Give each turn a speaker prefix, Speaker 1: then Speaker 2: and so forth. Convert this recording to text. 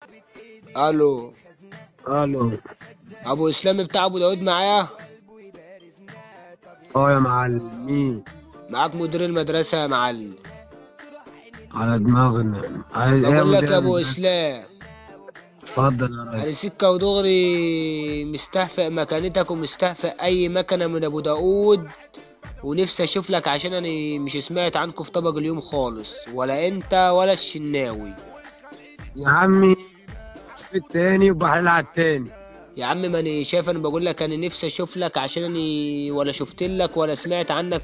Speaker 1: الو.
Speaker 2: الو.
Speaker 1: ابو اسلام بتاع ابو داود معايا؟
Speaker 2: اه يا معلم، مين؟
Speaker 1: معاك مدير المدرسه يا معلم.
Speaker 2: على دماغنا. عايز ايه يا
Speaker 1: بقول لك
Speaker 2: مدير
Speaker 1: يا ابو
Speaker 2: المدرسة؟
Speaker 1: اسلام،
Speaker 2: اتفضل يا
Speaker 1: انا
Speaker 2: ريس.
Speaker 1: سكه ودغري مستهفئ مكانتك ومستهفئ اي مكنه من ابو داود، ونفسي اشوف لك عشان انا مش سمعت عنكم في طبق اليوم خالص، ولا انت ولا الشناوي.
Speaker 2: يا عمي، في التاني وبحلل على التاني.
Speaker 1: يا عم ما انا شايف، انا بقول لك انا نفسي اشوف لك عشان انا ولا شفت لك ولا سمعت عنك